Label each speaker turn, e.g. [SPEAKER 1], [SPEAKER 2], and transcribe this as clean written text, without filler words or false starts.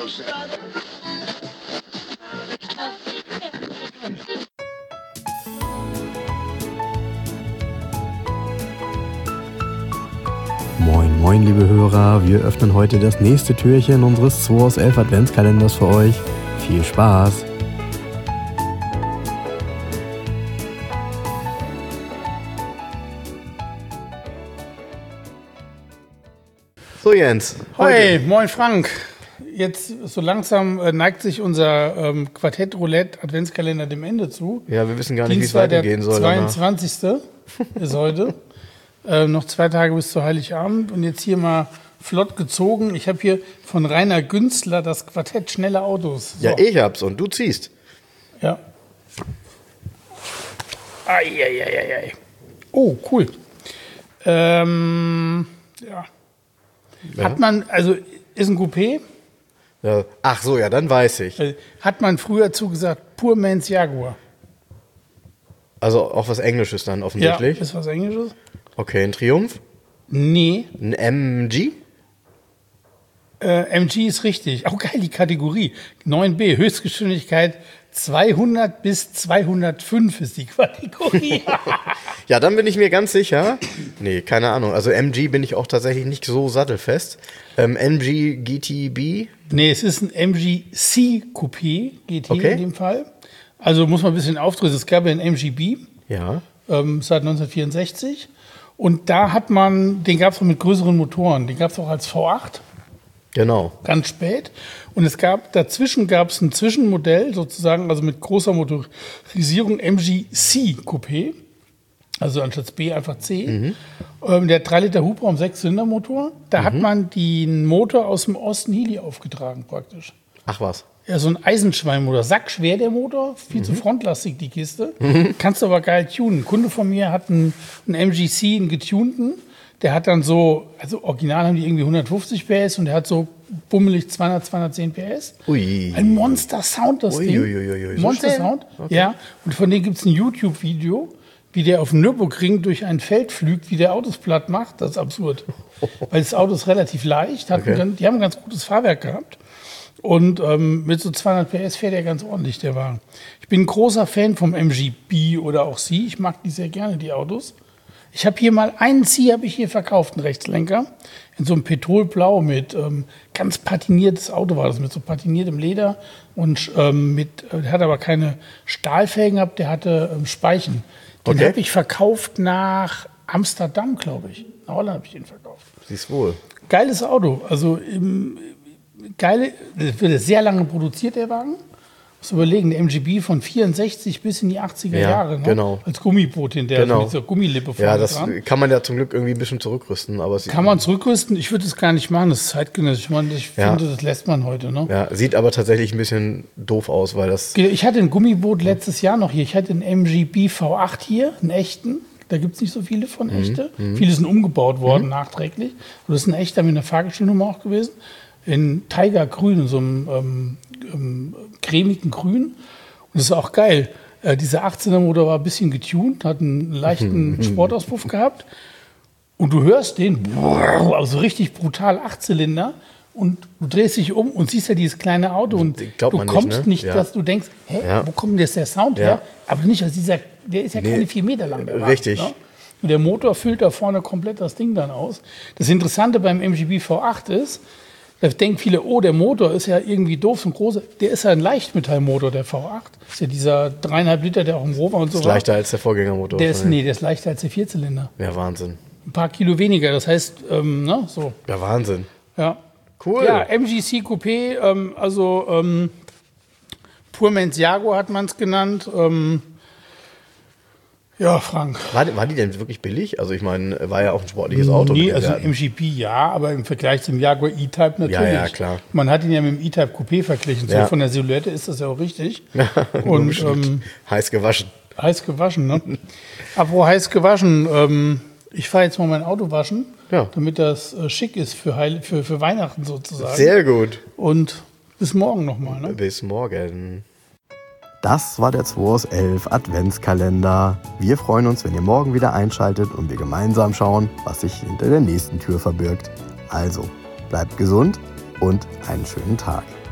[SPEAKER 1] Moin, moin, liebe Hörer. Wir öffnen heute das nächste Türchen unseres 2 aus 11 Adventskalenders für euch. Viel Spaß! So Jens, heute.
[SPEAKER 2] Hey, moin Frank. Jetzt so langsam neigt sich unser Quartett Roulette Adventskalender dem Ende zu.
[SPEAKER 1] Ja, wir wissen gar nicht, wie es weitergehen soll.
[SPEAKER 2] Der 22. ist heute. Noch 2 Tage bis zu Heiligabend. Und jetzt hier mal flott gezogen. Ich habe hier von Rainer Günzler das Quartett Schnelle Autos. So.
[SPEAKER 1] Ja, ich hab's und du ziehst.
[SPEAKER 2] Ja. Eieieiei. Oh, cool. Ja. Hat man, also ist ein Coupé.
[SPEAKER 1] Ja. Ach so, ja, dann weiß ich.
[SPEAKER 2] Hat man früher zugesagt, Poor Man's Jaguar.
[SPEAKER 1] Also auch was Englisches dann offensichtlich?
[SPEAKER 2] Ja, ist was Englisches.
[SPEAKER 1] Okay, ein Triumph?
[SPEAKER 2] Nee.
[SPEAKER 1] Ein MG?
[SPEAKER 2] MG ist richtig. Auch geil, die Kategorie. 9b, Höchstgeschwindigkeit 200 bis 205 ist die Kategorie.
[SPEAKER 1] Ja, dann bin ich mir ganz sicher. Nee, keine Ahnung. Also MG bin ich auch tatsächlich nicht so sattelfest. MG GTB?
[SPEAKER 2] Nee, es ist ein MG C Coupé GT in dem Fall. Also muss man ein bisschen aufdrücken. Es gab ja einen MGB.
[SPEAKER 1] Ja.
[SPEAKER 2] Seit 1964. Und da hat man, den gab es auch mit größeren Motoren. Den gab es auch als V8.
[SPEAKER 1] Genau.
[SPEAKER 2] Ganz spät. Und dazwischen gab es ein Zwischenmodell sozusagen, also mit großer Motorisierung, MG C Coupé. Also anstatt B einfach C. Der 3 Liter Hubraum, 6-Zylinder-Motor. Da hat man den Motor aus dem Austin Healey aufgetragen praktisch.
[SPEAKER 1] Ach was.
[SPEAKER 2] Ja, so ein Eisenschweinmotor. Sackschwer der Motor, viel zu frontlastig die Kiste. Kannst du aber geil tunen. Ein Kunde von mir hat einen MGC, einen getunten. Der hat dann so, also original haben die irgendwie 150 PS und der hat so bummelig 200, 210 PS.
[SPEAKER 1] Ui.
[SPEAKER 2] Ein Monster-Sound, das Ding.
[SPEAKER 1] Ui.
[SPEAKER 2] Monster-Sound,
[SPEAKER 1] okay.
[SPEAKER 2] Ja. Und von dem gibt es ein YouTube-Video, wie der auf dem Nürburgring durch ein Feld flügt, wie der Autos platt macht. Das ist absurd. Weil das Auto ist relativ leicht. Die haben ein ganz gutes Fahrwerk gehabt. Und mit so 200 PS fährt er ganz ordentlich, der Wagen. Ich bin ein großer Fan vom MGB oder auch C. Ich mag die sehr gerne, die Autos. Ich habe hier mal einen C verkauft, einen Rechtslenker, in so einem Petrolblau mit ganz patiniertes Auto war das, mit so patiniertem Leder und der hat aber keine Stahlfelgen gehabt, der hatte Speichen. Den habe ich verkauft nach Amsterdam, glaube ich. Nach Holland habe ich den verkauft.
[SPEAKER 1] Siehst wohl.
[SPEAKER 2] Geiles Auto, also wird sehr lange produziert, der Wagen. Muss überlegen, der MGB von 64 bis in die 80er Jahre. Ne?
[SPEAKER 1] Genau.
[SPEAKER 2] Als Gummiboot hinterher, mit dieser Gummilippe vorne
[SPEAKER 1] das
[SPEAKER 2] dran.
[SPEAKER 1] kann man ja zum Glück irgendwie ein bisschen zurückrüsten. Aber
[SPEAKER 2] kann man zurückrüsten? Ich würde es gar nicht machen, das ist zeitgenössisch. Ich finde, das lässt man heute. Ne?
[SPEAKER 1] Ja, sieht aber tatsächlich ein bisschen doof aus, weil das...
[SPEAKER 2] Ich hatte ein Gummiboot letztes Jahr noch hier. Ich hatte einen MGB V8 hier, einen echten. Da gibt es nicht so viele von echte. Viele sind umgebaut worden nachträglich. Und das ist ein echter mit einer Fahrgestellnummer auch gewesen. In Tigergrün, in so einem cremigen Grün. Und das ist auch geil. Dieser 18er-Motor war ein bisschen getuned, hat einen leichten Sportauspuff gehabt. Und du hörst den, also richtig brutal 8-Zylinder. Und du drehst dich um und siehst ja dieses kleine Auto. Und du kommst nicht, dass du denkst, wo kommt denn jetzt der Sound her? Aber nicht aus der ist ja keine 4 Meter lang.
[SPEAKER 1] Richtig.
[SPEAKER 2] Ne? Und der Motor füllt da vorne komplett das Ding dann aus. Das Interessante beim MGB V8 ist, da denken viele, der Motor ist ja irgendwie doof und groß. Der ist ja ein Leichtmetallmotor, der V8. Das ist ja dieser 3,5 Liter, der auch im Rover und so war.
[SPEAKER 1] Ist leichter als der Vorgängermotor.
[SPEAKER 2] Der ist leichter als der 4-Zylinder.
[SPEAKER 1] Ja, Wahnsinn.
[SPEAKER 2] Ein paar Kilo weniger, das heißt, so.
[SPEAKER 1] Ja, Wahnsinn.
[SPEAKER 2] Ja.
[SPEAKER 1] Cool.
[SPEAKER 2] Ja, MGC Coupé, Poor Man's Jaguar hat man es genannt. Ja, Frank.
[SPEAKER 1] War die denn wirklich billig? Also ich meine, war ja auch ein sportliches Auto.
[SPEAKER 2] Nee, also MGB ja, aber im Vergleich zum Jaguar E-Type natürlich.
[SPEAKER 1] Ja, klar.
[SPEAKER 2] Man hat ihn ja mit dem E-Type Coupé verglichen. So von der Silhouette ist das ja auch richtig.
[SPEAKER 1] Und heiß gewaschen.
[SPEAKER 2] Heiß gewaschen, ne? Apropos heiß gewaschen, ich fahre jetzt mal mein Auto waschen, damit das schick ist für Weihnachten sozusagen.
[SPEAKER 1] Sehr gut.
[SPEAKER 2] Und bis morgen nochmal, ne?
[SPEAKER 1] Bis morgen.
[SPEAKER 3] Das war der 2 aus 11 Adventskalender. Wir freuen uns, wenn ihr morgen wieder einschaltet und wir gemeinsam schauen, was sich hinter der nächsten Tür verbirgt. Also, bleibt gesund und einen schönen Tag.